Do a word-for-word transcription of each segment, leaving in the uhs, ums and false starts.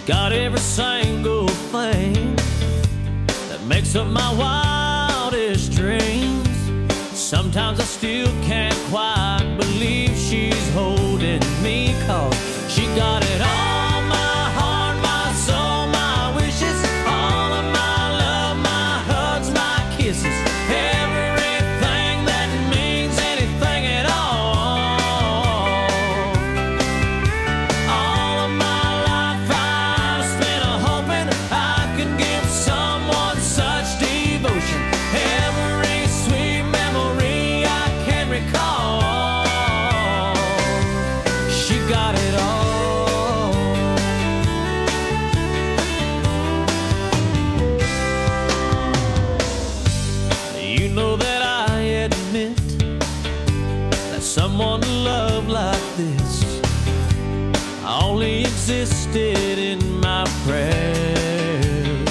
got every single thing that makes up my wildest dreams. Sometimes I still can't quite believe she's holding me, 'cause she got it all, my heart, my soul, my wishes, all of my love, my hugs, my kisses, everything that means anything at all. All of my life I've spent hoping I could give someone such devotion. Every sweet memory I can recall, she got it all. You know that I admit that someone to love like this only existed in my prayers,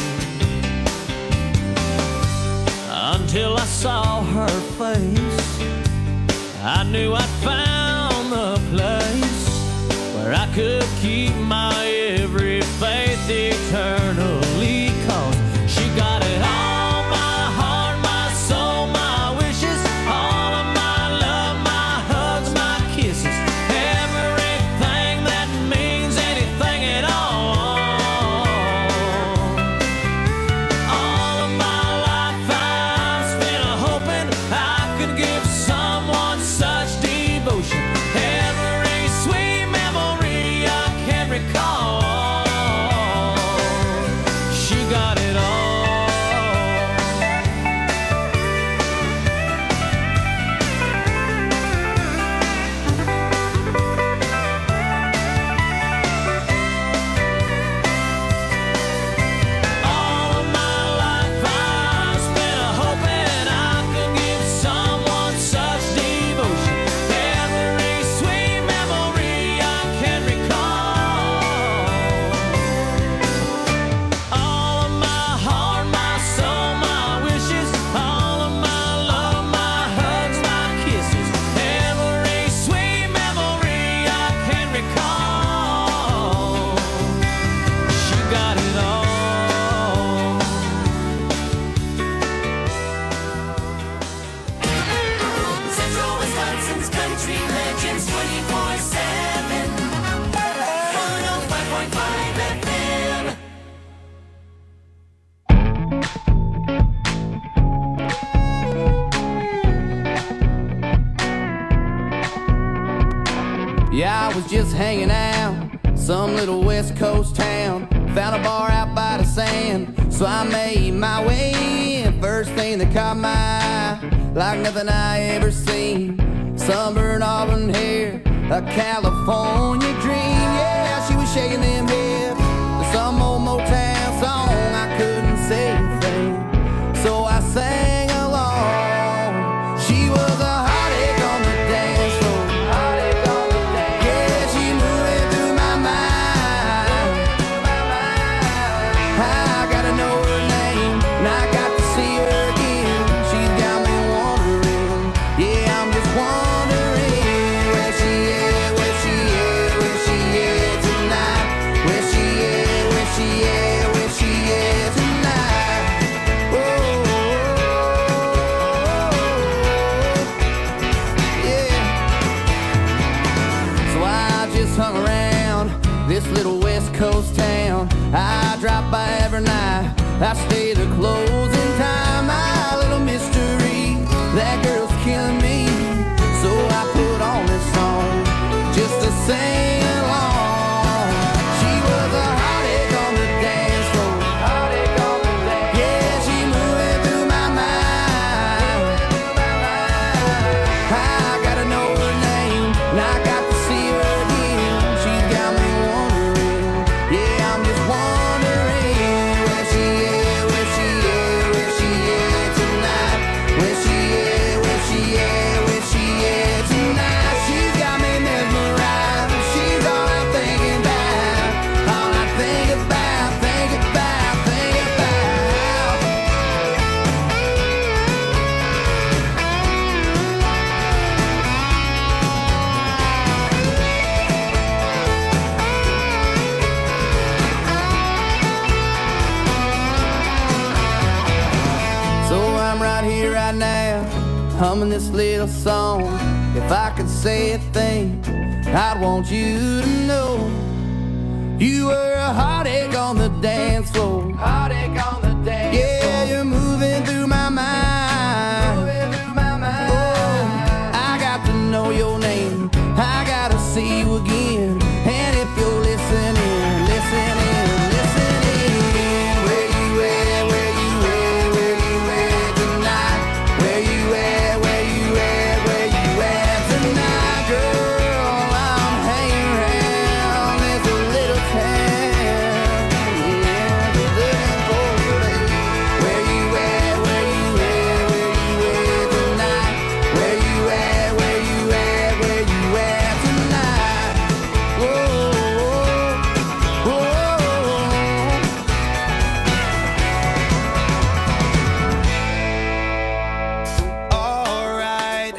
until I saw her face. I knew I'd found the place where I could keep my every faith eternally, 'cause she got it all, my heart, my soul, my wishes, all of my love, my hugs, my kisses, everything that means anything at all. All of my life I've spent hoping I could give someone such devotion. Every sweet memory I can recall, she got it all. All of my life I've spent hoping I could give someone such devotion. Every sweet memory I can recall. All of my heart, my soul, my wishes, all of my love, my hugs, my kisses, every sweet memory I can recall. She got it all. Central Wisconsin's country legends twenty-four seven. one oh five point five F M. Yeah, I was just hanging out, some little West Coast town. Found a bar out by the sand, so I made my way in. First thing that caught my eye, like nothing I ever seen. Sunburned auburn hair, a California dream. Yeah, she was shaking them hips to some old Motown song. I couldn't say a thing, so I sang along. She was a heartache on the dance floor. Yeah, she moving through my mind. I gotta know her name, and I got to see her again. She's got me wondering. Yeah, I'm just wondering where she is, where she is, where she is tonight. Where she is, where she is, where she is tonight. Oh, yeah. So I just hung around this little West Coast town. I drop by every night, I stay the closing time. My little mystery, that girl's killing me. So I put on this song just to sing along. She was a heartache on the dance floor. Yeah, she moving through my mind. I gotta know her name, and I got to see her again. She's got me wondering. Yeah, I'm just wondering where she is, where she is, where she humming this little song. If I could say a thing, I'd want you to know you were a heartache on the dance floor. Heartache on the dance yeah, floor. Yeah, you're moving through my mind. Moving through my mind. Oh, I got to know your name. I gotta see you again. And if you're listening, listening, listening, where you at, where you at, where you at tonight? Where you at, where you at, where you at tonight, girl? I'm hanging around this little town, yeah, looking for you. Where you at, where you at, where you at tonight? Where you at, where you at, where you at tonight? Whoa, whoa, whoa. Alright,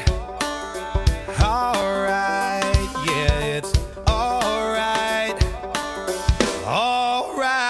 alright, yeah, it's alright, alright.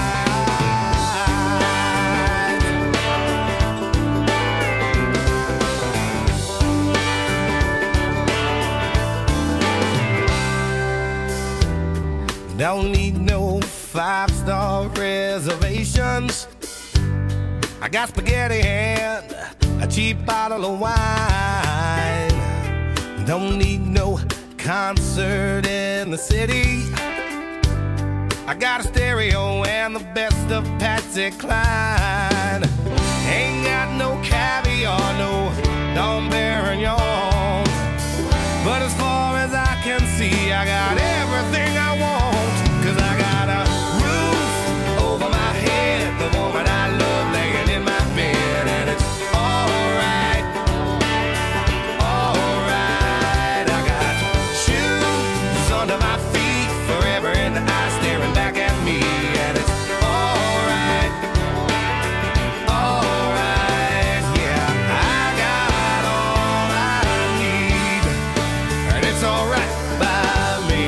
Don't need no five-star reservations. I got spaghetti and a cheap bottle of wine. Don't need no concert in the city. I got a stereo and the best of Patsy Cline. Ain't got no caviar, no Dom Perignon. But as far as I can see, I got everything I want. 'Cause I got a roof over my head, the woman I love laying in my bed, and it's alright, alright. I got shoes under my feet, forever in the eye staring back at me, and it's alright, alright. Yeah, I got all I need, and it's alright by me.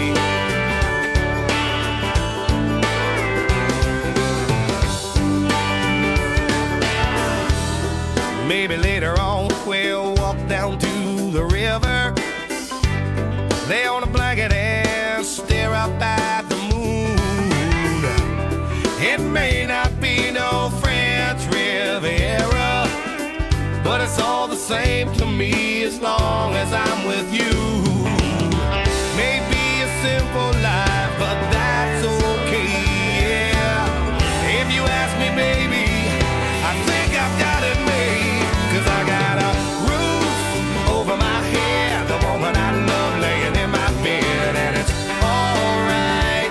Maybe later on we'll walk down to the river, lay on a blanket and stare up at the moon. It may not be no French Riviera, but it's all the same to me as long as I'm with you. Maybe a simple life, but that's okay, yeah. If you ask me, baby, I think I've got it made. 'Cause I got a roof over my head, the woman I love laying in my bed, and it's alright,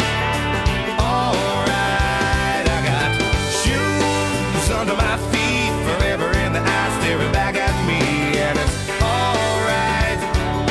alright. I got shoes under my feet, forever in the eye staring back at me, and it's alright,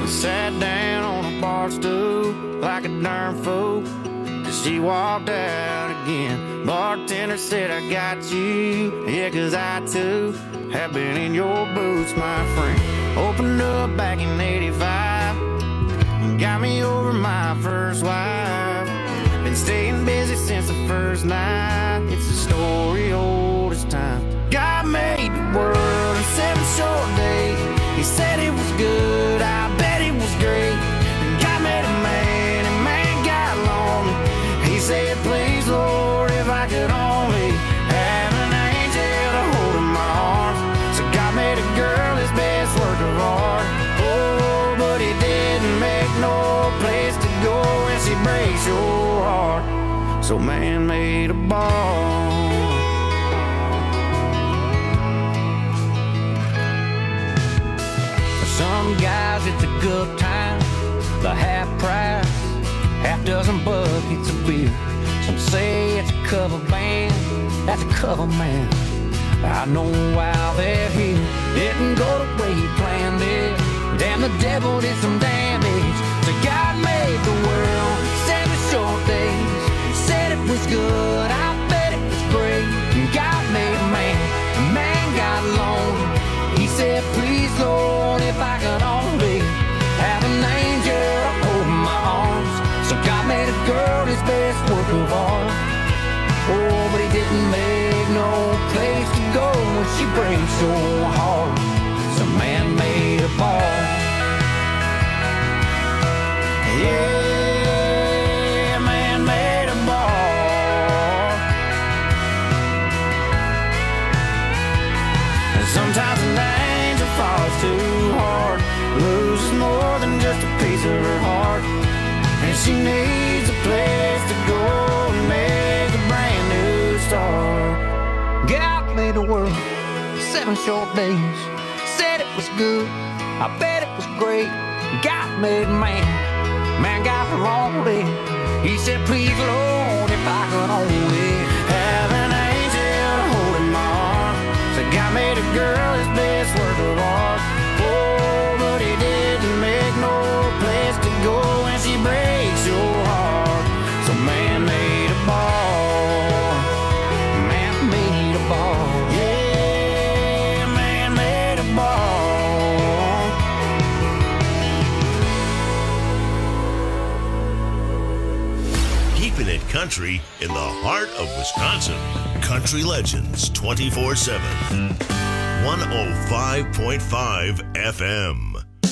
sat down on a bar stool like a darn fool. Cause she walked out again. Bartender said, I got you. Yeah, cause I too have been in your boots, my friend. Opened up back in eighty-five. Got me over my first wife. Been staying busy since the first night. It's a story old as time. God made the world in seven short days. He said it was good, I bet it was great. And God made a man, and man got lonely. He said, please, Lord, if I could only have an angel to hold in my arms. So God made a girl his best work of art. Oh, but he didn't make no place to go when she breaks your heart. So man made a bar. Some guys it's a good time, the half price, half dozen buckets of beer. Some say it's a cover band, that's a cover man. I know why they're here. Didn't go the way he planned it. Damn, the devil did some damage. So God made the world seven short days. Said it was good, I bet it was great. God made man, man got lonely. He said, please, Lord, if I could only have an angel to hold in my arms. So God made a girl his best work of art. Oh, but he didn't make no place to go when she breaks so hard. So man made a bar. Yeah, man made a bar. And sometimes an angel falls too hard, loses more than just a piece of her heart. And she needs a place to go and make a brand new start. God made the world seven short days. Said it was good, I bet it was great. God made man, man got lonely. He said, please, Lord, if I could only have an angel to hold in my arms. So God made a girl his best work of art. Oh, but he didn't make no place to go when she breaks your heart. So man made a bar. Man made a bar. Yeah, man made a bar. Keeping it country in the heart of Wisconsin. Country Legends twenty-four seven. one oh five point five F M.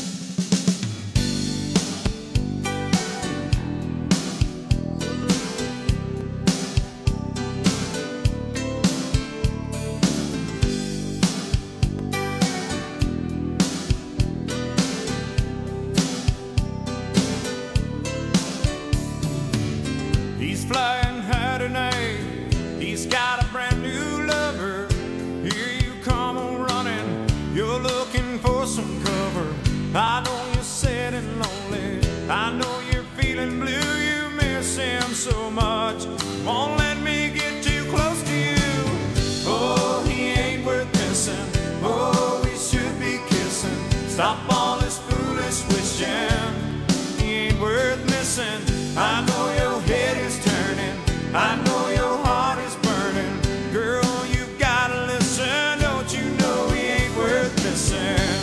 He's flying high tonight. He's got a brand new lover. Here you come on running. You're looking for some cover. I know you're sad and lonely. I know you're feeling blue. You miss him so much. Won't let me get too close to you. Oh, he ain't worth missing. Oh, we should be kissing. Stop all this foolish wishing. He ain't worth missing. I know your head is turning. I know your heart is burning. Girl, you gotta listen. Don't you know he ain't worth missing?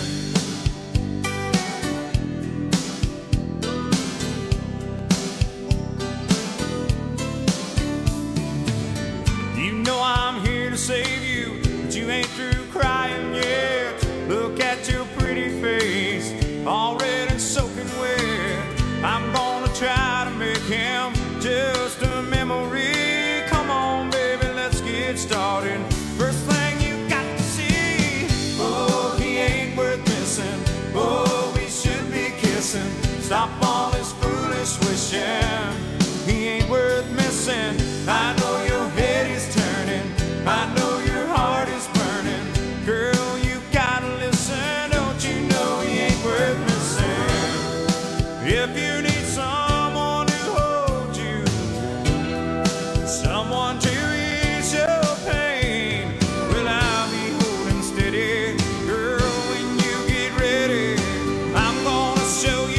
You know I'm here to save you, but you ain't through crying yet. Look at your pretty face, already soaking wet. I'm gonna try to make him just a memory. Come on, baby, let's get started. First thing you got to see. Oh, he ain't worth missing. Oh, we should be kissing. Stop all this foolish wishing. He ain't worth missing. I know your head is turning. I know your heart is burning. Girl, you gotta listen. Don't you know he ain't worth missing? If you need someone to hold you, someone to ease your pain, well, I'll be holding steady. Girl, when you get ready, I'm gonna show you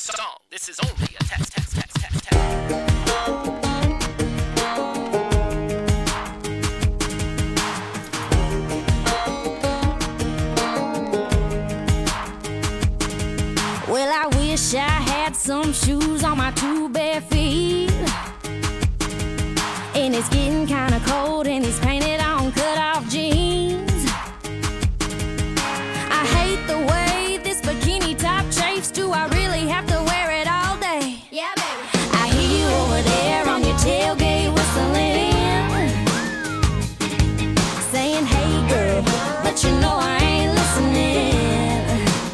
song. This is only a test, test, test, test, test. Well, I wish I had some shoes on my two bare feet. And it's getting kinda cold in these painted on cut-off jeans. I hate the way this bikini top chafes. Do I really have to wear it all day? Yeah, baby. I hear you over there on your tailgate whistling, saying, hey girl, but you know I ain't listening.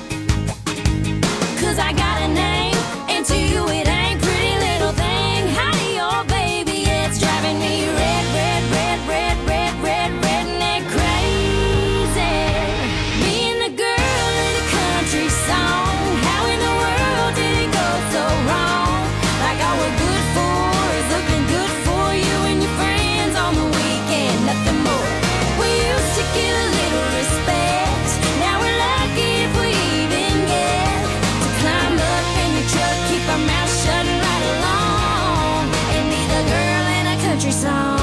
Cause I got a name, and to you it ain't pretty little thing. Howdy, oh baby, it's driving me red, red, red, red, red, red, redneck crazy. Being the girl in a country song, how in the world did it go so wrong? Like all we're good for is looking good for you and your friends on the weekend, nothing more. We used to get a little respect, now we're lucky if we even get to climb up in your truck, keep our mouth shut and ride along, and be the girl in a country song.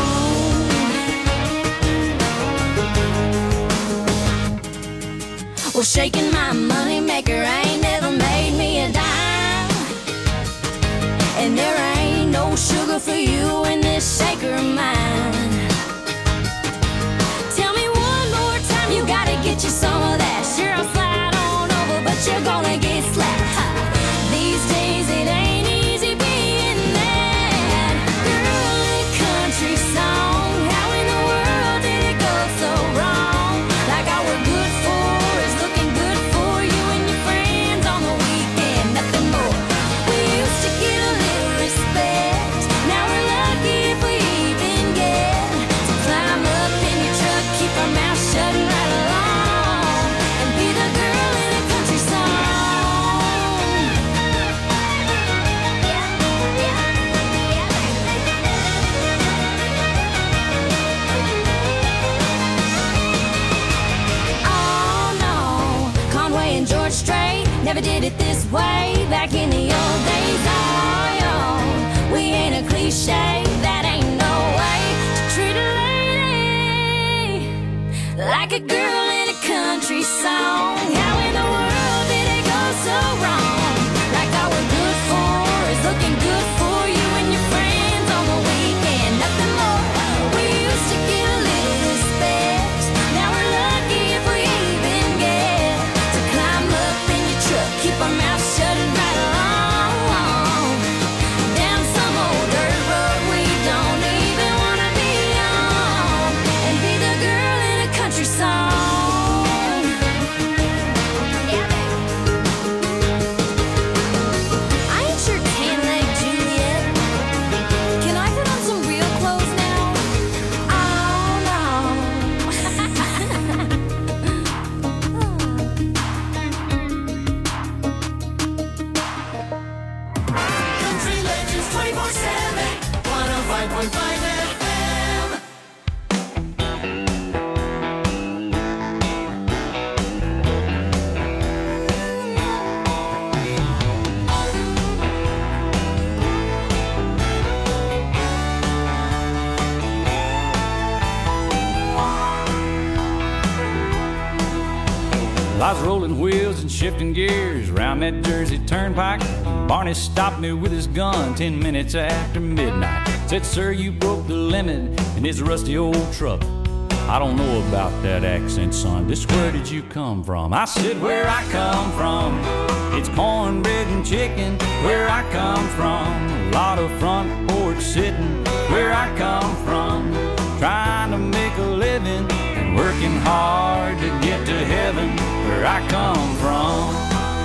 Well, shaking my money maker ain't never made me a dime, and there ain't no sugar for you in this shaker of mine. Tell me one more time, you gotta get you some of that. Sure, I'll slide on over, but you're gonna get slapped. Ha. These days it ain't easy being that girl in a country song. How in the world did it go so wrong? Like all we're good for is looking good for you and your friends on the weekend, nothing more. We used to get a little respect, now we're lucky if we even get to climb up in your truck, keep our mouth shut and ride along, and be the girl in a country song. Oh no, Conway and George Strait never did it this way back in the old days. Oh, yo, we ain't a cliche, that ain't no way to treat a lady like a girl in a country song. How in the world did it go so wrong? Like all we're good for is looking good for you and your friends on the weekend, nothing more. We used to get a little respect, now we're lucky if we even get to climb up in your truck, keep our mouth shut and ride along, down some old dirt road we don't even wanna be on, and be the girl in a country song. Yeah, baby. I ain't your tan-leg Juliet. Can I put on some real clothes now? Oh no. Country Legends twenty-four seven, one oh five point five F M. I was rolling wheels and shifting gears round that Jersey turnpike. Barney stopped me with his gun ten minutes after midnight. Said, sir, you broke the limit in his rusty old truck. I don't know about that accent, son. Just where did you come from? I said, where I come from, it's cornbread and chicken. Where I come from, a lot of front porch sitting. Where I come from, trying to make a living and working hard to get to heaven. Where I come from,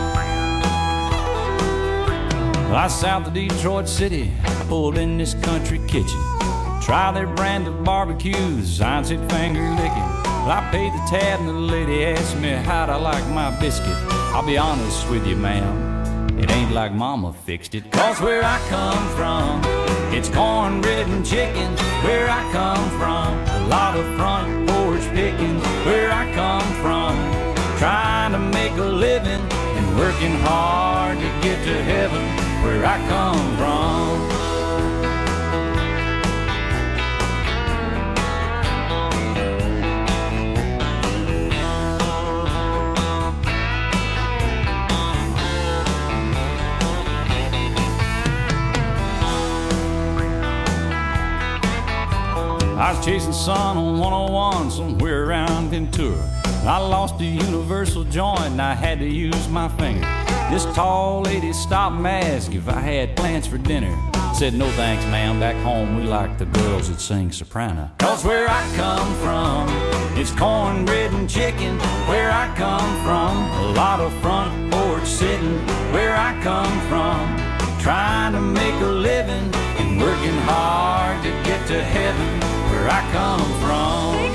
I south of Detroit City, I pulled in this country kitchen. Try their brand of barbecues, sign said finger licking. Well, I paid the tab and the lady asked me how'd I like my biscuit. I'll be honest with you, ma'am, it ain't like mama fixed it. Cause where I come from, it's cornbread and chicken. Where I come from, a lot of front porch picking. Where I come from, trying to make a living and working hard to get get to heaven where I come from. I was chasing sun on one oh one somewhere around Ventura. I lost the universal joint and I had to use my finger. This tall lady stopped and asked if I had plans for dinner. Said, no thanks, ma'am, back home we like the girls that sing soprano. Cause where I come from, it's cornbread and chicken. Where I come from, a lot of front porch sitting. Where I come from, trying to make a living and working hard to get to heaven. Where I come from.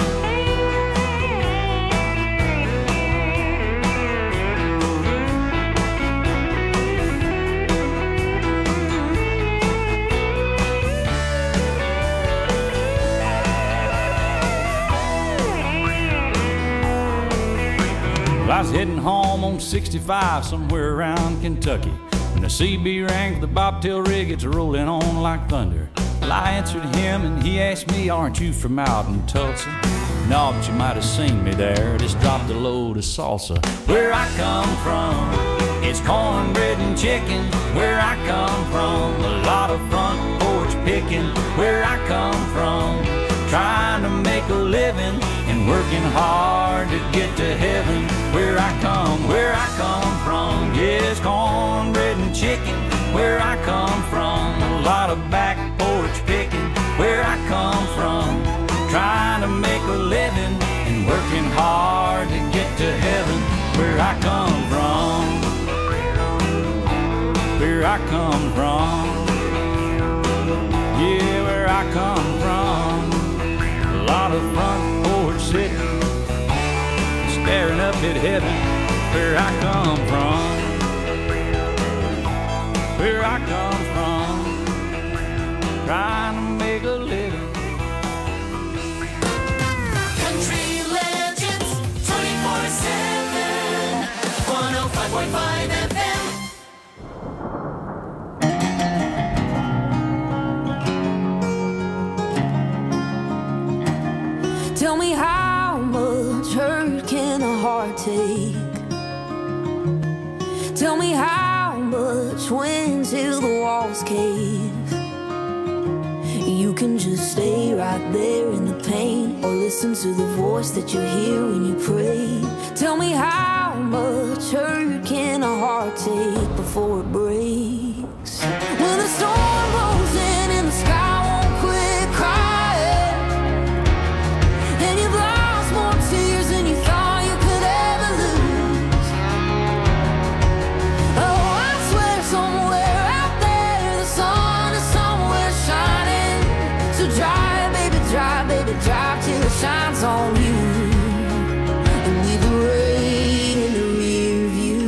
Well, I was heading home on sixty-five somewhere around Kentucky when the C B rang for the bobtail rig. It's rolling on like thunder. Well, I answered him and he asked me, aren't you from out in Tulsa? No, but you might have seen me there. Just dropped a load of salsa. Where I come from, it's cornbread and chicken. Where I come from, a lot of front porch picking. Where I come from, trying to make a living and working hard to get to heaven. Where I come, where I come from, yes, cornbread and chicken. Where I come from, a lot of back porch picking. Where I come from, trying to make a living and working hard to get to heaven. Where I come from, where I come from, yeah, where I come from, a lot of front porch sitting, staring up at heaven. Where I come from, where I come from, trying to make a living. Country Legends twenty-four seven, one oh five point five F M. Tell me how much hurt can a heart take? Tell me how much when till the walls cave. You can just stay right there in the pain, or listen to the voice that you hear when you pray. Tell me how much hurt can a heart take before it breaks? When the storm rolls in and the sky won't quit crying, and you've lost more tears than you thought you could ever lose. Oh, I swear somewhere out there the sun is somewhere shining. So drive, baby, drive, baby, drive till it shines on you, and leave the rain in the rear view.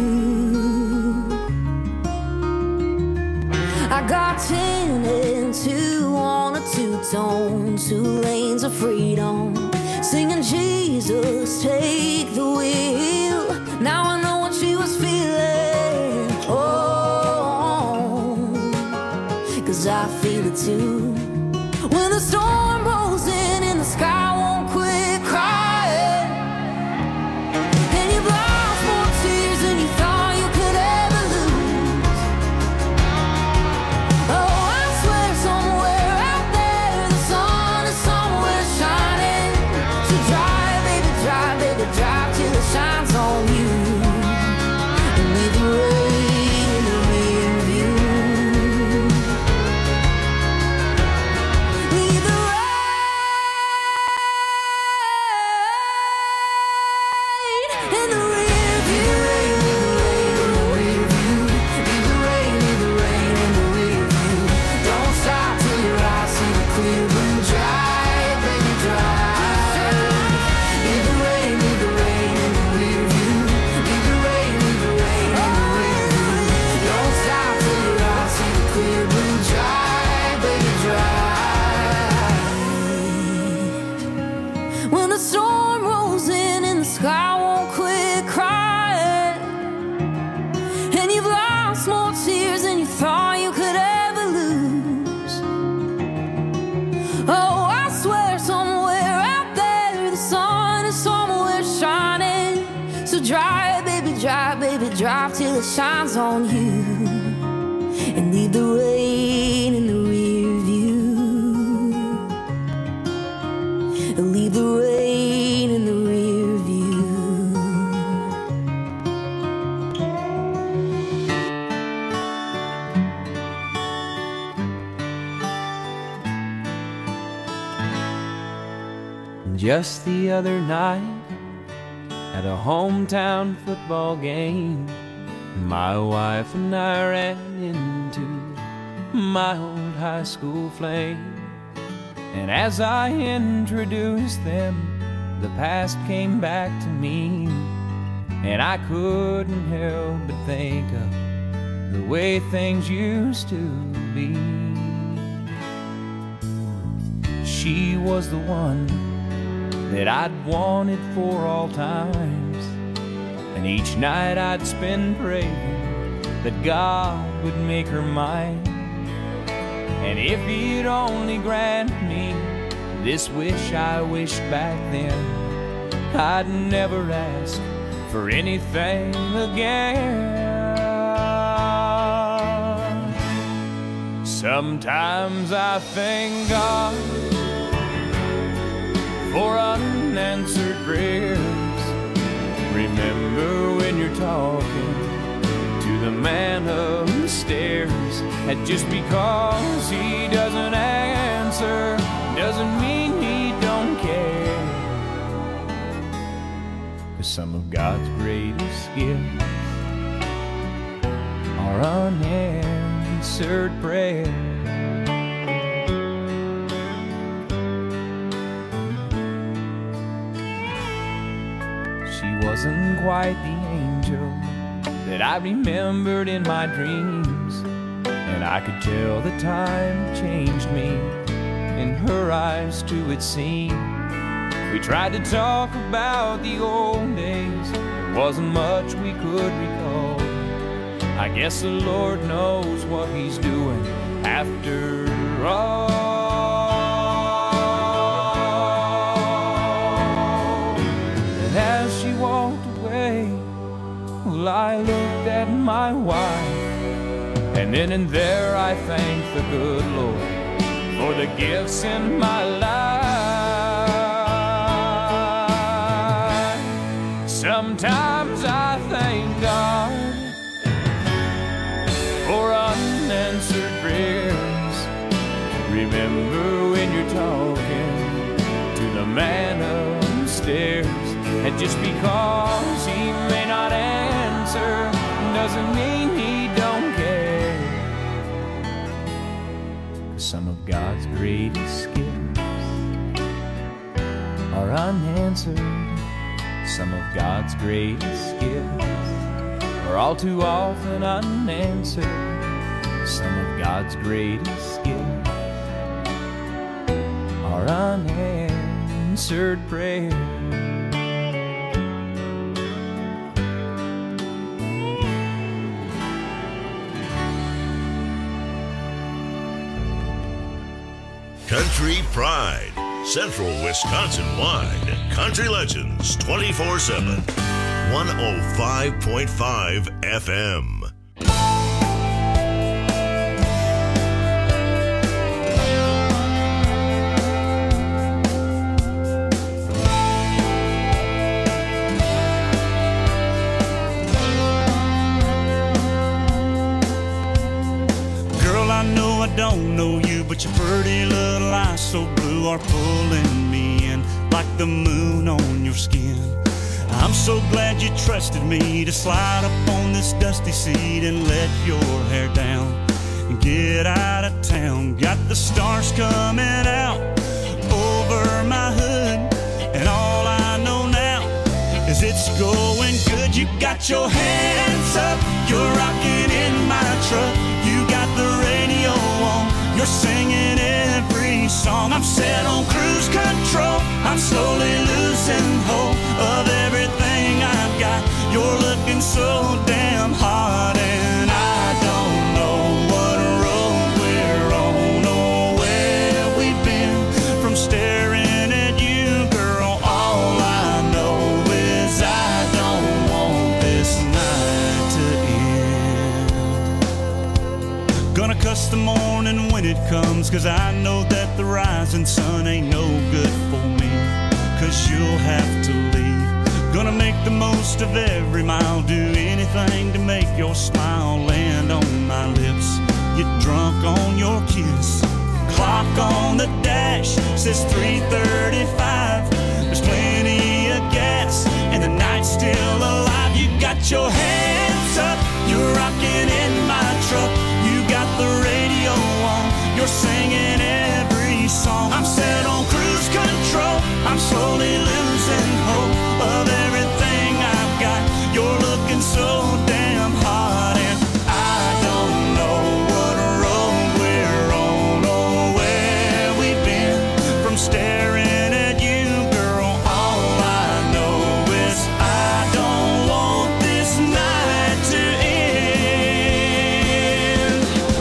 I got ten and two on a two-tone, two lanes of freedom, singing Jesus, take the wheel. Now I know what she was feeling, oh, 'cause I feel it too. When the storm rolls in and the sky won't quit crying, and you've lost more tears than you thought you could ever lose. Oh, I swear somewhere out there the sun is somewhere shining. So drive, baby, drive, baby, drive till it shines on you, and leave the rain in the rear view. Leave the rain in the rear view. Leave the rain, leave the rain in the rear view. Don't stop till your eyes see the clear blue. Drive, baby, drive. Leave the rain, leave the rain in the rear view. Leave the rain, leave the rain in the rear view. Don't stop till your eyes see the clear blue. Drive, baby, drive. When the storm rolls in and the sky won't quit crying, and you've lost more tears that shines on you and leave the rain in the rear view. And leave the rain in the rear view. Just the other night at a hometown football game, my wife and I ran into my old high school flame. And as I introduced them, the past came back to me, and I couldn't help but think of the way things used to be. She was the one that I'd wanted for all times, and each night I'd spend praying that God would make her mine. And if he'd only grant me this wish I wished back then, I'd never ask for anything again. Sometimes I thank God for unanswered prayers. Remember when you're talking to the man upstairs, and just because he doesn't answer doesn't mean he don't care. 'Cause some of God's greatest gifts are unanswered prayers. She wasn't quite the angel that I remembered in my dreams, and I could tell the time changed me. In her eyes too it seemed. We tried to talk about the old days, there wasn't much we could recall. I guess the Lord knows what he's doing after all. And as she walked away, well, I looked at my wife, and then and there I thanked the good Lord for the gifts in my life. Sometimes I thank God for unanswered prayers. Remember when you're talking to the man upstairs, and just because he may not answer doesn't mean he don't care. 'Cause some of God's greatest gifts are unanswered. Some of God's greatest gifts are all too often unanswered. Some of God's greatest gifts are unanswered prayers. Country Pride, Central Wisconsin-wide. Country Legends twenty-four seven. one oh five point five F M. Girl, I know I don't know you, but your pretty little eyes so blue are pulling me in like the moon on your skin. I'm so glad you trusted me to slide up on this dusty seat and let your hair down and get out of town. Got the stars coming out over my hood, and all I know now is it's going good. You got your hands up, you're rocking in my truck. You got the radio on, you're singing every song. I'm set on cruise control, I'm slowly losing hope of everything I've got. You're looking so damn hot, and I don't know what road we're on or where we've been from staring at you, girl. All I know is I don't want this night to end. the morning when it comes, 'cause I know that the rising sun ain't no good for me, 'cause you'll have to leave. Gonna make the most of every mile, do anything to make your smile land on my lips. Get drunk on your kiss. Clock on the dash says three thirty-five. There's plenty of gas and the night's still alive. You got your hands up, you're rocking in my truck. You got the radio on, you're singing every song. I'm set on cruise control, I'm slowly losing hope of everything I've got. You're looking so damn hot, and I don't know what road we're on or where we've been. From staring at you, girl, all I know is I don't want this night to end.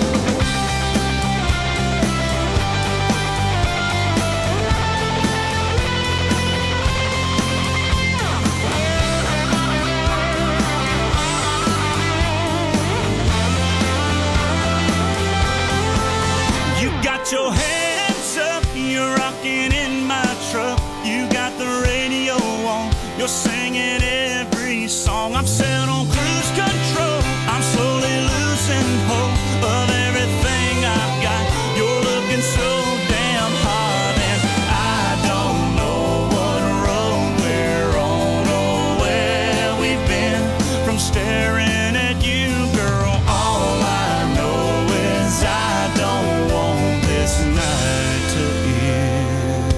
You got your hands up, you're rocking in my truck. You got the radio on, you're singing every song. I'm set on cruise control, I'm slowly losing hope of everything I've got. You're looking so damn hot, and I don't know what road we're on or where we've been. From staring at you, girl, all I know is I don't want this night to end.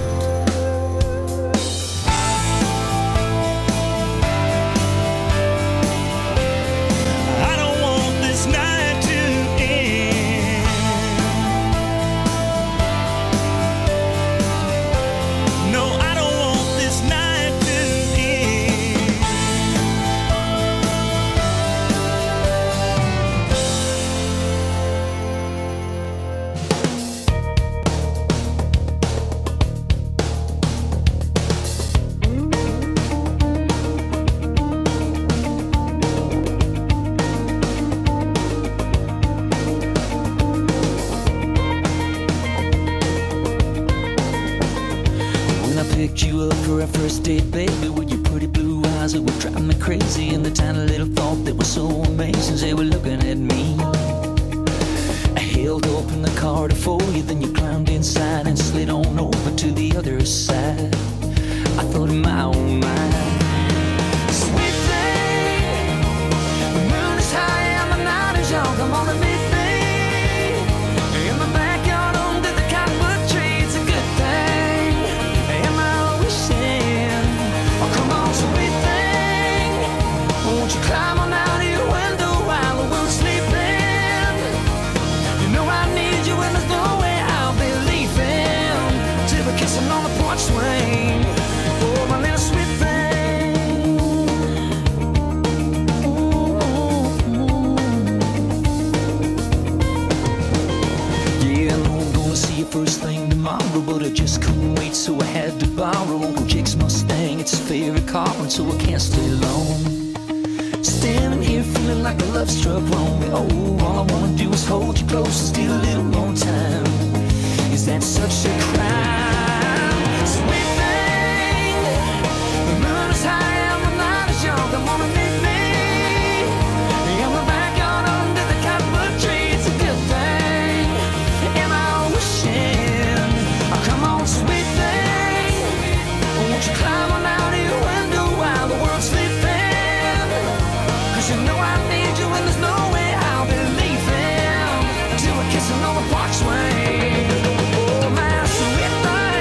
I don't want this night to end. No, I don't want this night to end. When I picked you up for our first date, baby, with your pretty blue eyes that were driving me crazy, and the tiny little thought that was so amazing, they were looking at me. I held open the car for you, then you climbed inside and slid on over to the other side. I thought in my own mind, sweet thing, the moon is high and the night is young. Come on and meet me in the backyard under the cottonwood tree. It's a good thing. Am I wishing? Oh, come on, sweet thing, won't you climb on out of your window while the world's sleeping? You know I need you and there's no way I'll be leaving till we're kissing on the porch swing. Oh, my little sweet thing. Yeah, I know I'm gonna see you first thing tomorrow, but I just couldn't wait, so I had to borrow Uncle Jake's Mustang. It's his favorite car, and so I can't stay long. Standing here feeling like a love struck wrong. Oh, all I wanna do is hold you close and steal a little more time. Is that such a crime? Sweet thing, the moon is high and the night is young. Come on and meet me in the backyard under the cottonwood tree. It's a good thing. Am I wishing? Oh, come on, sweet thing, won't you climb on out of your window while the world's sleeping? 'Cause you know I need you and there's no way I'll be leaving till we're kissing on the porch swing. Oh, my sweet thing.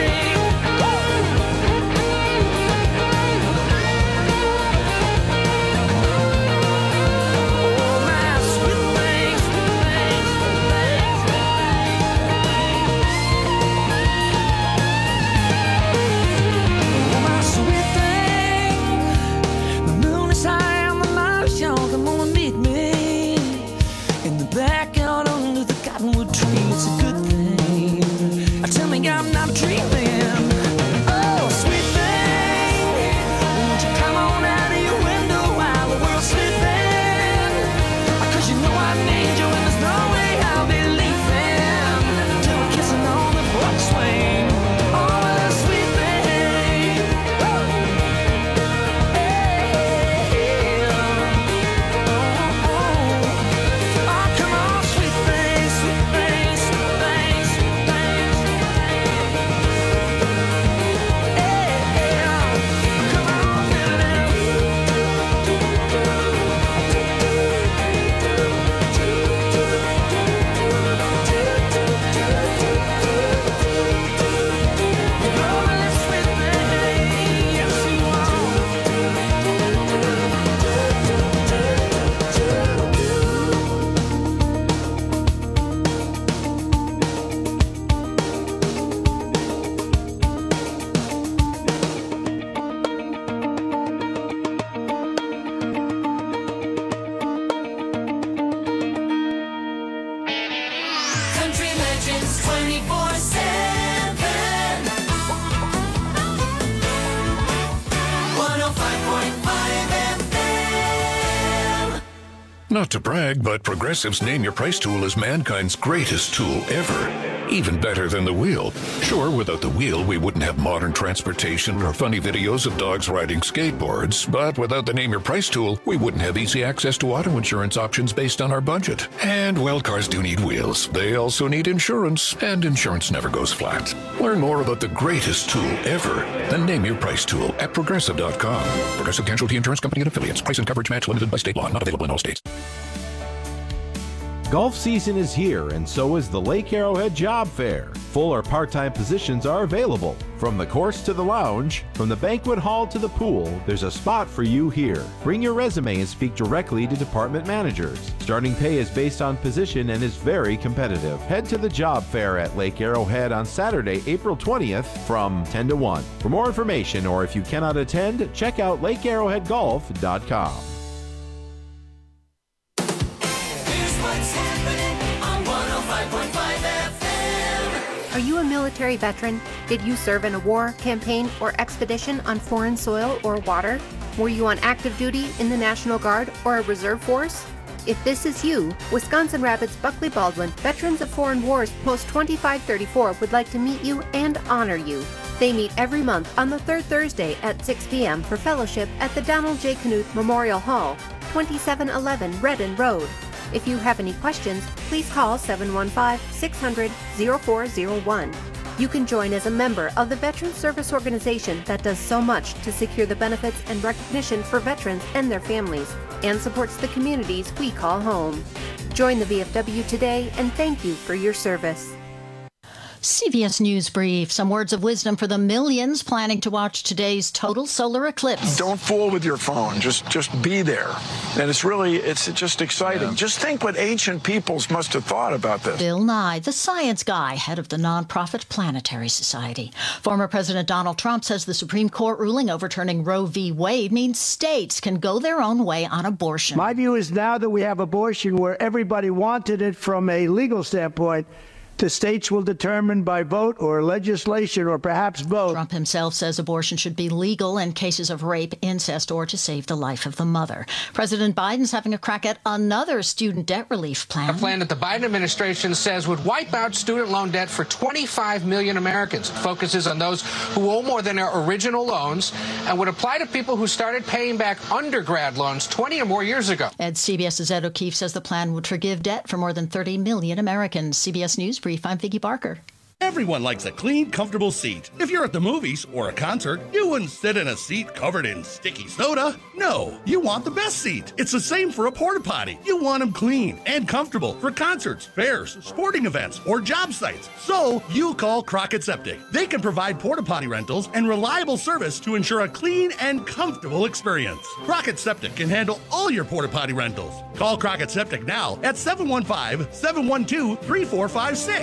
Not to brag, but Progressive's Name Your Price tool is mankind's greatest tool ever. Even better than the wheel. Sure, without the wheel, we wouldn't have modern transportation or funny videos of dogs riding skateboards. But without the Name Your Price tool, we wouldn't have easy access to auto insurance options based on our budget. And, well, cars do need wheels. They also need insurance, and insurance never goes flat. Learn more about the greatest tool ever, the Name Your Price tool at Progressive dot com. Progressive Casualty Insurance Company and Affiliates. Price and coverage match limited by state law. Not available in all states. Golf season is here, and so is the Lake Arrowhead Job Fair. Full or part-time positions are available. From the course to the lounge, from the banquet hall to the pool, there's a spot for you here. Bring your resume and speak directly to department managers. Starting pay is based on position and is very competitive. Head to the Job Fair at Lake Arrowhead on Saturday, April twentieth from ten to one. For more information, or if you cannot attend, check out lake arrowhead golf dot com. Are you a military veteran? Did you serve in a war, campaign, or expedition on foreign soil or water? Were you on active duty in the National Guard or a reserve force? If this is you, Wisconsin Rapids Buckley Baldwin Veterans of Foreign Wars Post twenty-five thirty-four would like to meet you and honor you. They meet every month on the third Thursday at six p.m. for fellowship at the Donald J. Knuth Memorial Hall, twenty-seven eleven Redden Road. If you have any questions, please call seven one five, six hundred, oh four oh one. You can join as a member of the Veteran Service Organization that does so much to secure the benefits and recognition for veterans and their families, and supports the communities we call home. Join the V F W today, and thank you for your service. C B S News Brief. Some words of wisdom for the millions planning to watch today's total solar eclipse. Don't fool with your phone. Just just be there. And it's really, it's just exciting. Yeah. Just think what ancient peoples must have thought about this. Bill Nye, the science guy, head of the nonprofit Planetary Society. Former President Donald Trump says the Supreme Court ruling overturning Roe v. Wade means states can go their own way on abortion. My view is now that we have abortion where everybody wanted it from a legal standpoint, the states will determine by vote or legislation or perhaps both. Trump himself says abortion should be legal in cases of rape, incest, or to save the life of the mother. President Biden's having a crack at another student debt relief plan. A plan that the Biden administration says would wipe out student loan debt for twenty-five million Americans. It focuses on those who owe more than their original loans and would apply to people who started paying back undergrad loans twenty or more years ago. And CBS's Ed O'Keefe says the plan would forgive debt for more than thirty million Americans. C B S News Brief, I'm Vicki Barker. Everyone likes a clean, comfortable seat. If you're at the movies or a concert, you wouldn't sit in a seat covered in sticky soda. No, you want the best seat. It's the same for a porta potty. You want them clean and comfortable for concerts, fairs, sporting events, or job sites. So you call Crockett Septic. They can provide porta potty rentals and reliable service to ensure a clean and comfortable experience. Crockett Septic can handle all your porta potty rentals. Call Crockett Septic now at seven one five, seven one two, three four five six.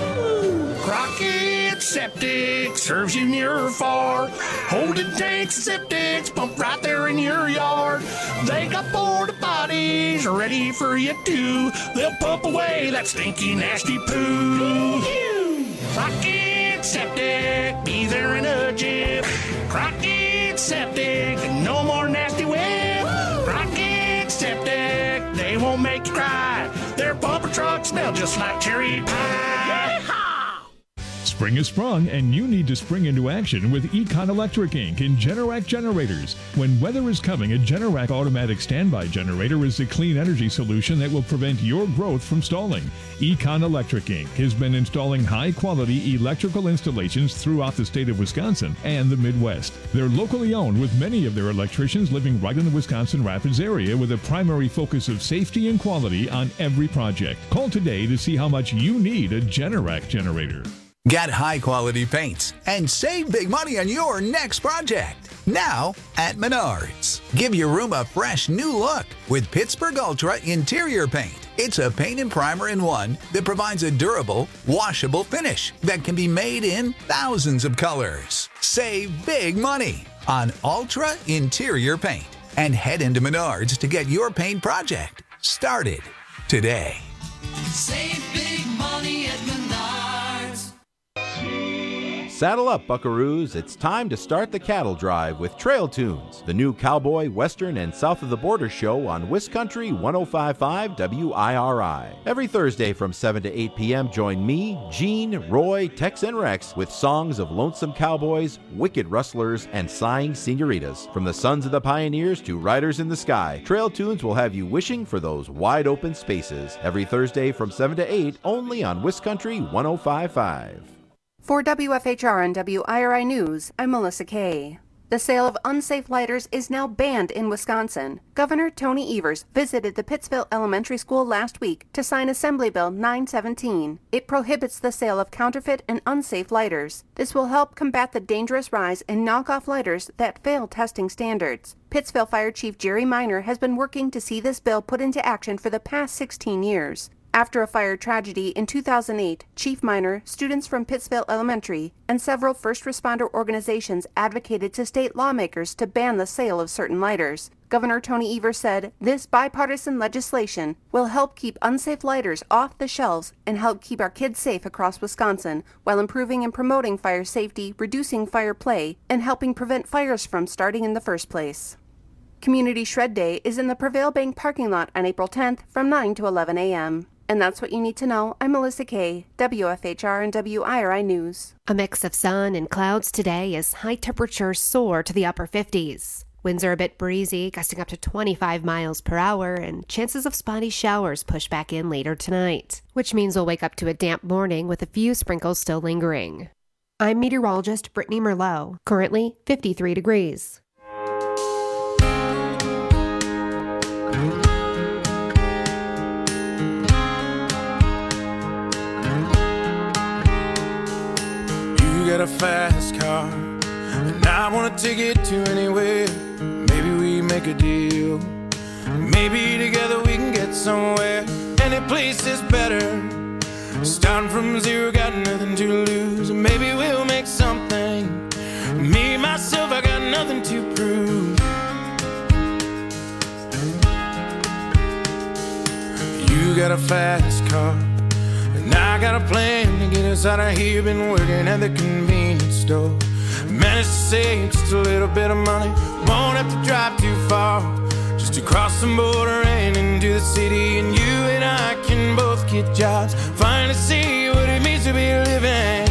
Crockett Septic serves you near or far. Holding tanks and septics pump right there in your yard. They got porta potties ready for you too. They'll pump away that stinky, nasty poo. Crockett Septic, be there in a jiff. Crockett Septic, no more nasty whip. Crockett Septic, they won't make you cry. Their pumper trucks smell just like cherry pie. Spring has sprung, and you need to spring into action with Econ Electric Incorporated in Generac generators. When weather is coming, a Generac automatic standby generator is the clean energy solution that will prevent your growth from stalling. Econ Electric Incorporated has been installing high-quality electrical installations throughout the state of Wisconsin and the Midwest. They're locally owned, with many of their electricians living right in the Wisconsin Rapids area, with a primary focus of safety and quality on every project. Call today to see how much you need a Generac generator. Get high-quality paints and save big money on your next project. Now at Menards. Give your room a fresh new look with Pittsburgh Ultra Interior Paint. It's a paint and primer in one that provides a durable, washable finish that can be made in thousands of colors. Save big money on Ultra Interior Paint and head into Menards to get your paint project started today. Save big money at Menards. Saddle up, buckaroos. It's time to start the cattle drive with Trail Tunes, the new cowboy, western, and south of the border show on Wiscountry one oh five point five W I R I. Every Thursday from seven to eight p.m., join me, Gene, Roy, Tex, and Rex with songs of lonesome cowboys, wicked rustlers, and sighing senoritas. From the sons of the pioneers to riders in the sky, Trail Tunes will have you wishing for those wide open spaces. Every Thursday from seven to eight, only on Wiscountry one oh five point five. For W F H R and W I R I News, I'm Melissa Kay. The sale of unsafe lighters is now banned in Wisconsin. Governor Tony Evers visited the Pittsville Elementary School last week to sign Assembly Bill nine seventeen. It prohibits the sale of counterfeit and unsafe lighters. This will help combat the dangerous rise in knockoff lighters that fail testing standards. Pittsville Fire Chief Jerry Miner has been working to see this bill put into action for the past sixteen years. After a fire tragedy in two thousand eight, Chief Miner, students from Pittsville Elementary, and several first responder organizations advocated to state lawmakers to ban the sale of certain lighters. Governor Tony Evers said this bipartisan legislation will help keep unsafe lighters off the shelves and help keep our kids safe across Wisconsin while improving and promoting fire safety, reducing fire play, and helping prevent fires from starting in the first place. Community Shred Day is in the Prevail Bank parking lot on April tenth from nine to eleven a.m. And that's what you need to know. I'm Melissa Kay, W F H R and W I R I News. A mix of sun and clouds today as high temperatures soar to the upper fifties. Winds are a bit breezy, gusting up to twenty-five miles per hour, and chances of spotty showers push back in later tonight, which means we'll wake up to a damp morning with a few sprinkles still lingering. I'm meteorologist Brittany Merlot, currently fifty-three degrees. Got a fast car, and I wanna take it to anywhere. Maybe we make a deal. Maybe together we can get somewhere. Any place is better. Starting from zero, got nothing to lose. Maybe we'll make something. Me, myself, I got nothing to prove. You got a fast car, and I got a plan to get us out of here. Been working at the convenience store. Managed to save just a little bit of money. Won't have to drive too far, just to cross the border and into the city. And you and I can both get jobs, finally see what it means to be living.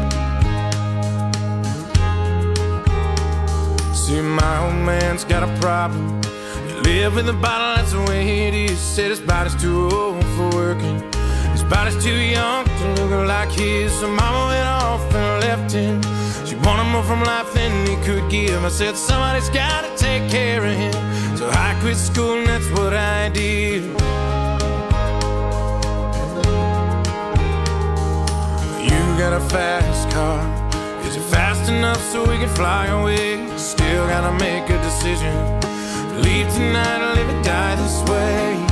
See, my old man's got a problem. You live in the bottle, that's the way it is. Said his body's too old for working. His body's too young to look like his. So mama went off and left him. She wanted more from life than he could give. I said somebody's gotta take care of him. So I quit school and that's what I did. You got a fast car. Is it fast enough so we can fly away? Still gotta make a decision. Leave tonight or live or die this way.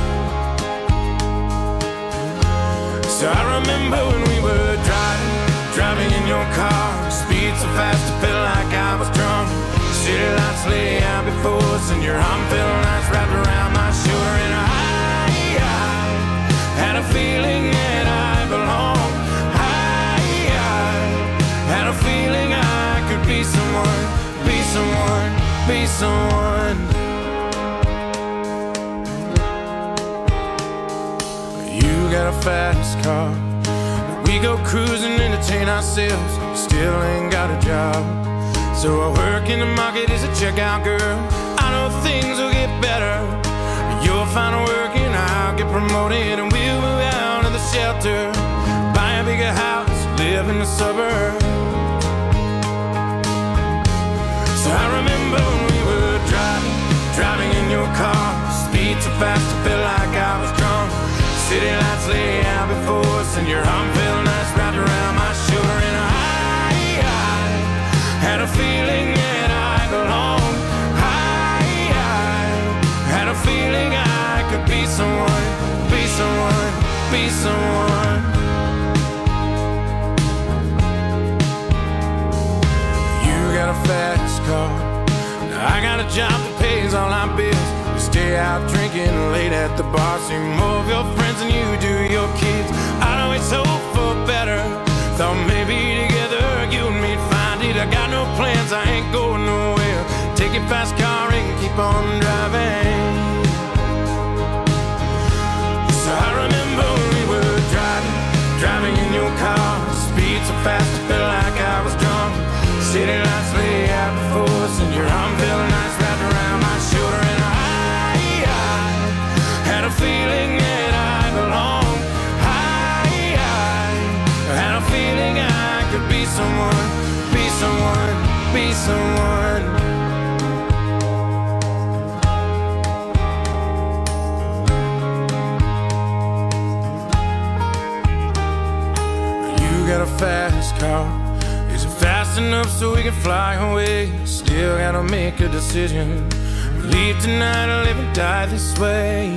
So I remember when we were driving, driving in your car. Speed so fast it felt like I was drunk. City lights lay out before us, and your arm felt nice wrapped around my shoulder. And I, I had a feeling that I belonged. I, I had a feeling I could be someone, be someone, be someone. You got a fast car. We go cruising, entertain ourselves. Still ain't got a job. So I work in the market as a checkout girl. I know things will get better. You'll find work and I'll get promoted, and we'll move out of the shelter, buy a bigger house, live in the suburbs. So I remember when we were driving, driving in your car. Speed so fast it felt like I was drunk. City lights lay out before us, and your arm felt nice wrapped around my shoulder. And I, I had a feeling that I belonged. I, I had a feeling I could be someone, be someone, be someone. You got a fast car. Now I got a job that pays all our bills. Stay out drinking late at the bar. See more of your friends than you do your kids. I'd always hope for better. Thought maybe together you and me'd plans, I ain't going nowhere. Take your fast car and keep on driving. So I remember we were driving, driving in your car. Speed so fast, I felt like I was drunk. City lights lay out before us, and your arm felt nice wrapped around my shoulder. And I, I had a feeling that I belonged. I, I had a feeling I could be someone, be someone, be someone. You got a fast car. Is it fast enough so we can fly away? Still gotta make a decision. Leave tonight or live or die this way.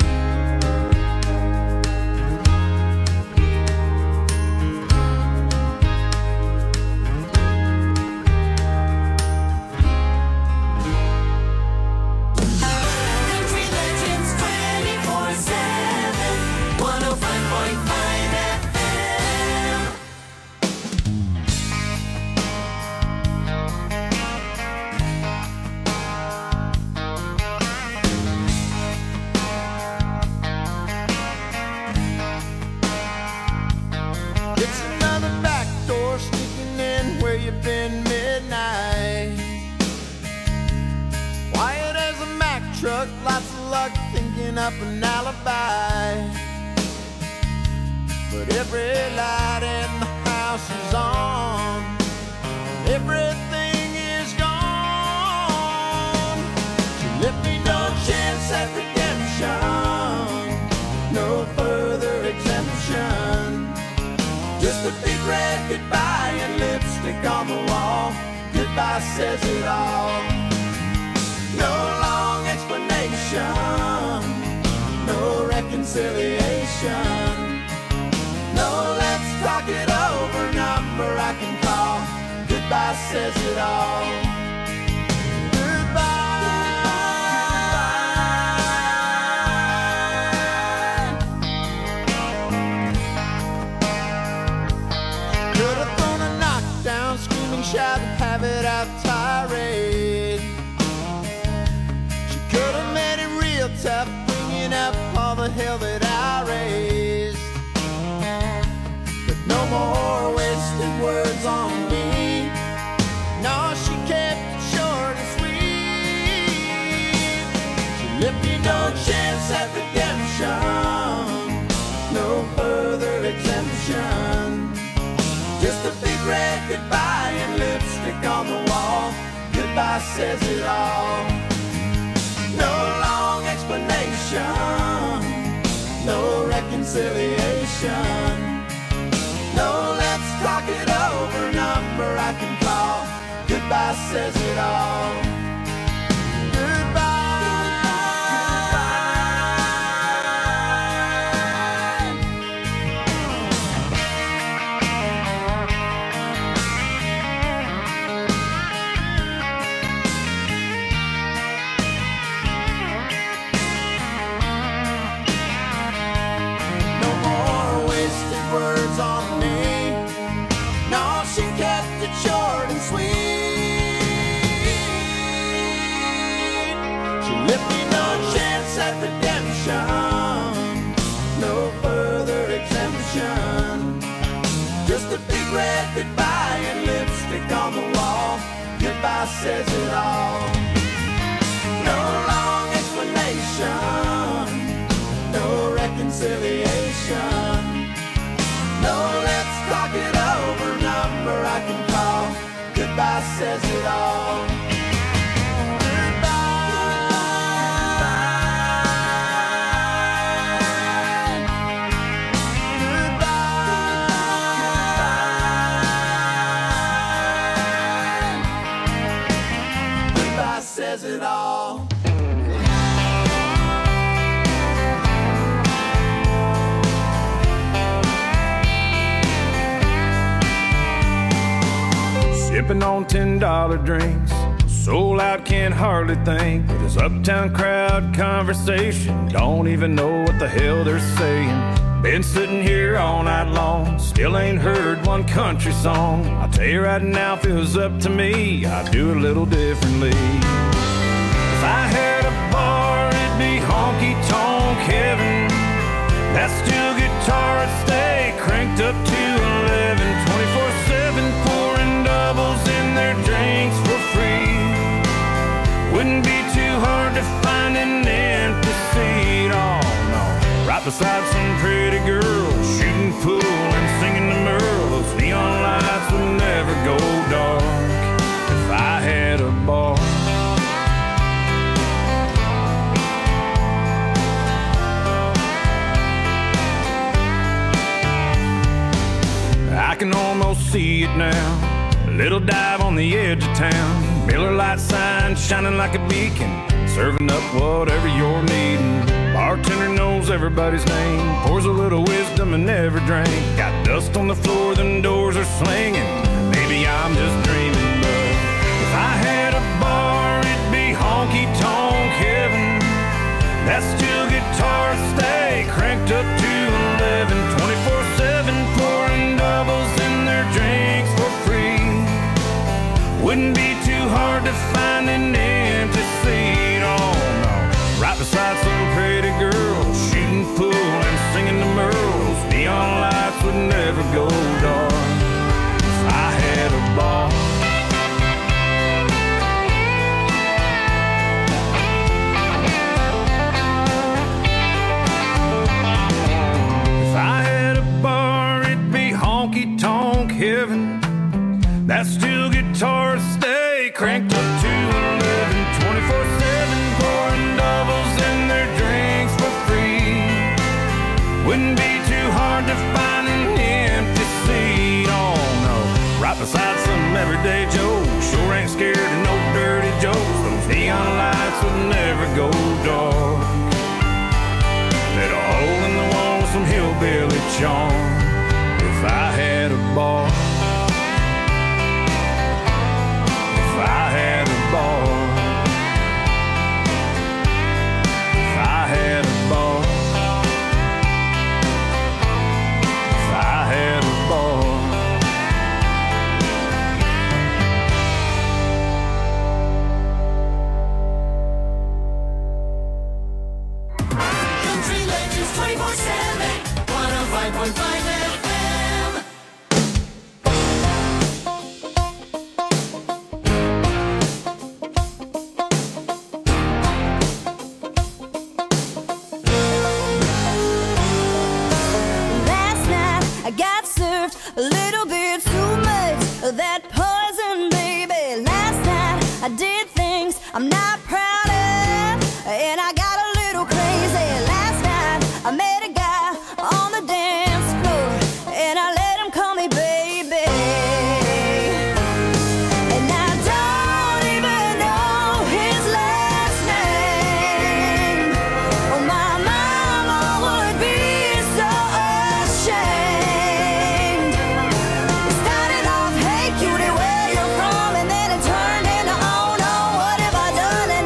Up an alibi, but every light in the house is on. Everything is gone. She left me no chance at redemption, no further exemption. Just a big red goodbye and lipstick on the wall. Goodbye says it all. No long explanation, no reconciliation. No, let's talk it over, number I can call. Goodbye says it all. Goodbye. Could have thrown a knockdown, screaming, shout, have it out tirade. She could have made it real tough, up all the hell that I raised. But no more wasted words on me. No, she kept it short and sweet. She left me no chance at redemption, no further exemption. Just a big red goodbye and lipstick on the wall. Goodbye says it all. No long explanation, no reconciliation. No, let's talk it over, number I can call. Goodbye says it all. Goodbye and lipstick on the wall. Goodbye says it all. No long explanation, no reconciliation. No, let's talk it over, number I can call. Goodbye says it all. Says it all. Sipping on ten dollar drinks, soul out, can't hardly think. This uptown crowd conversation, don't even know what the hell they're saying. Been sitting here all night long, still ain't heard one country song. I'll tell you right now, if it was up to me, I'd do it a little differently. If I had a bar, it'd be honky-tonk heaven. That steel guitar would stay cranked up to eleven, twenty-four seven, pouring doubles in their drinks for free. Wouldn't be too hard to find an empty seat, oh no. Right beside some pretty girl, shooting pool and singing to Merle. Those neon lights would never go dark if I had a bar. I can almost see it now, a little dive on the edge of town. Miller Lite sign shining like a beacon, serving up whatever you're needing. Bartender knows everybody's name, pours a little wisdom in every drink. Got dust on the floor, them doors are slinging. Maybe I'm just dreaming, but if I had a bar, it'd be honky-tonk heaven. That steel guitar would stay cranked up to eleven, twenty-four seven, pouring doubles in their drinks for free. Wouldn't be too hard to find an empty seat, oh no. Right beside some pretty girl, shooting pool and singing to Merle. Those neon lights would never go dark if I had a bar. If I had a bar, it'd be honky-tonk heaven. That steel guitar would stay cranked up to eleven, twenty-four seven, pouring doubles in their drinks for free. Wouldn't be too hard to find an empty seat, oh no. Right beside some everyday Joe, sure ain't scared of no dirty jokes. Those neon lights would never go dark. Let a hole in the wall with some hillbilly charm if I had a bar. If I had a bar, if I had a bar, if I had a bar. Country Legends twenty-four seven, one oh five point five F M. Last night I got served a little bit too much of that poison, baby. Last night I did things I'm not proud of, and I got a little crazy. Last night I met a guy on the dance floor, and I let him call me baby. And I don't even know his last name. Oh, my mama would be so ashamed. It started off, hey cutie, where you from? And then it turned into, oh no, what have I done?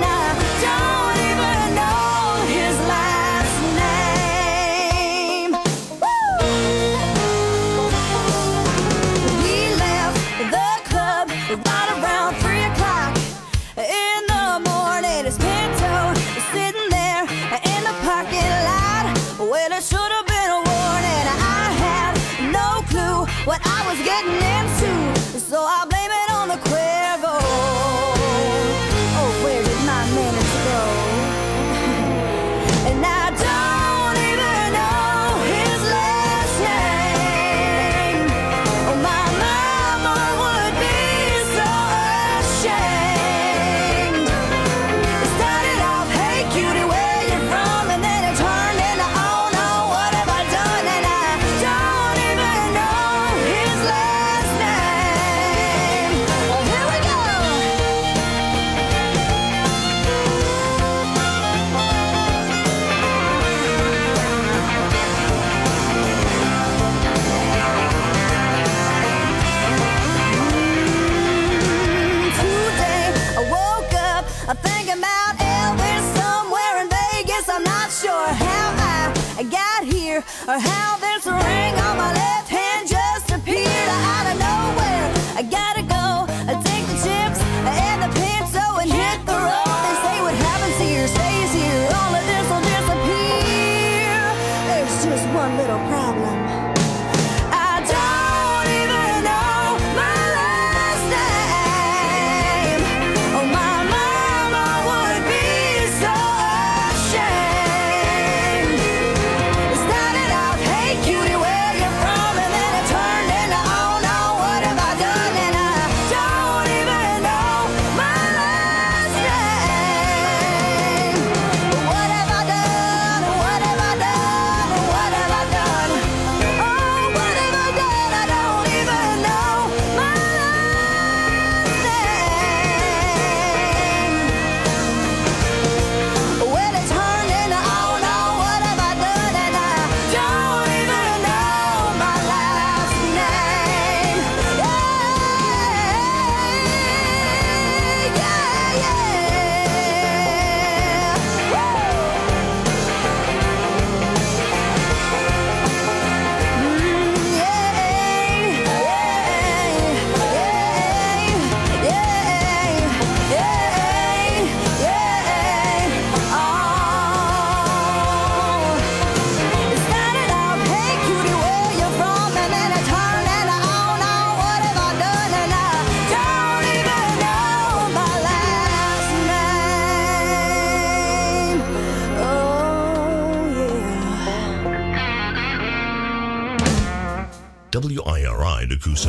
I R I to Coosa.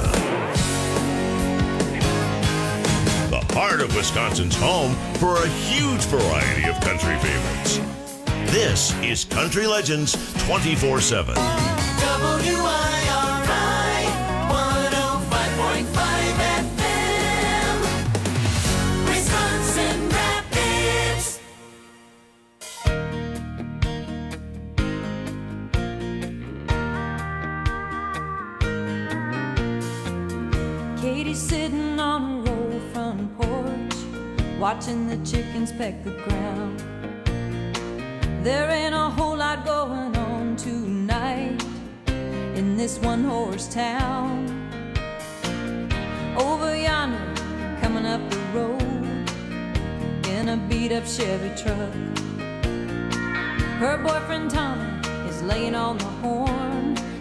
The heart of Wisconsin's home for a huge variety of country favorites. This is Country Legends twenty-four seven. W I R I one oh five point five F M, Wisconsin Rapids. Katie's sitting on her old front porch, watching the chickens peck the ground. There ain't a whole lot going on tonight in this one-horse town. Over yonder, coming up the road in a beat-up Chevy truck, her boyfriend Tom